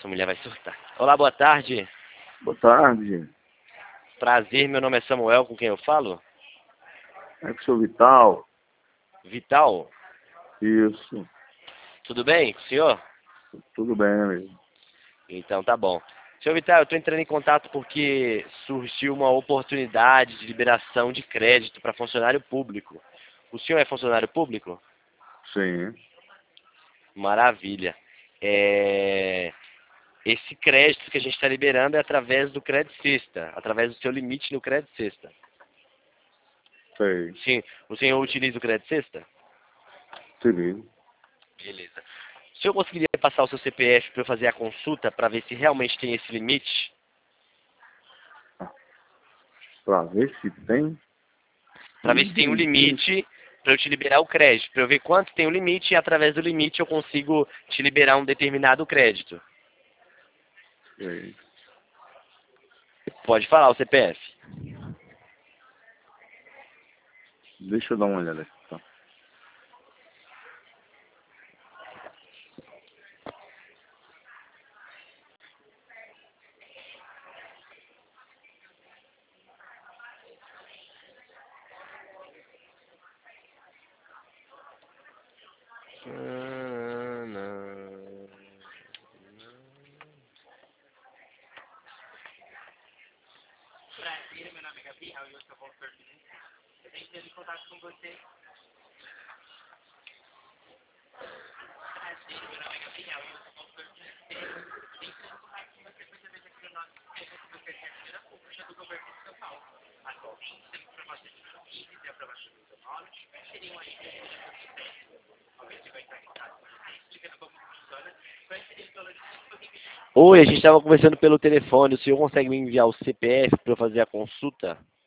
Nossa, a mulher vai surtar. Olá, boa tarde. Boa tarde. Prazer, meu nome é Samuel, com quem eu falo? É que o seu Vital? Vital, Isso. tudo bem com o senhor? Tudo bem, amigo. Então tá bom. Senhor Vital, eu estou entrando em contato porque surgiu uma oportunidade de liberação de crédito para funcionário público. O senhor é funcionário público? Sim. Maravilha. Esse crédito que a gente está liberando é através do Crédito Sexta, através do seu limite no Crédito Sexta. Sei. Sim, o senhor utiliza o Crédito Sexta? Sim. Beleza. O senhor conseguiria passar o seu CPF para eu fazer a consulta para ver se realmente tem esse limite? Pra ver se tem. Para ver se tem um limite para eu te liberar o crédito, para eu ver quanto tem o limite e através do limite eu consigo te liberar um determinado crédito. Sei. Pode falar o CPF. Deixa eu dar uma olhada aqui, tá? Prazer, meu nome é Gabriel e eu sou consultor financeiro. Eu tenho entrado em contato com você. Prazer, meu nome é Gabriel e eu sou consultor financeiro. Eu tenho entrado em contato com você para saber aqui no nosso sistema se você quer ser a pública do governo de São Paulo. Atualmente, temos aprovação de número 15 e aprovação do seu nome, seriam aí talvez você vai entrar em contato com você, explicando como funciona, vai ser esse valor de disponibilidade. Oi, a gente estava conversando pelo telefone. O senhor consegue me enviar o CPF para eu fazer a consulta?